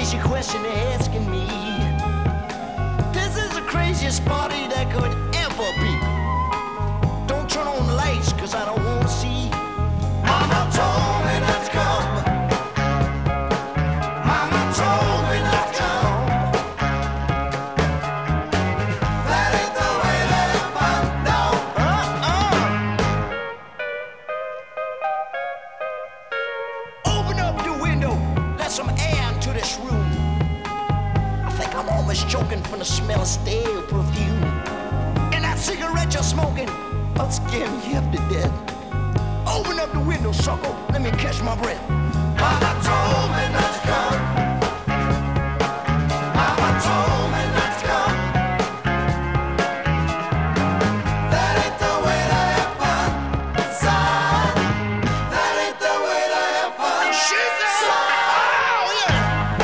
crazy question they're asking me. This is the craziest party that could ever be. Don't turn on the lights, cause I don't wanna see. Mama told me not to come. Mama told me not to come. That ain't the way that I found out. Open up the window, let some air into this room. I think I'm almost choking from the smell of stale perfume. And that cigarette you're smoking, I'll scare me half to death. Open up the window, sucker, let me catch my breath. Mama told me not to come. Mama told me not to come. That ain't the way to have fun, son. That ain't the way to have fun. She said, oh yeah.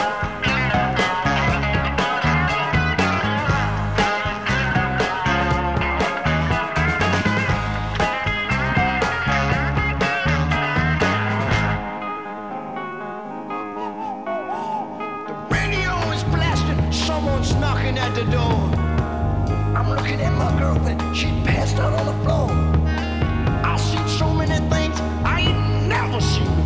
Someone's knocking at the door. I'm looking at my girlfriend, she passed out on the floor. I've seen so many things I ain't never seen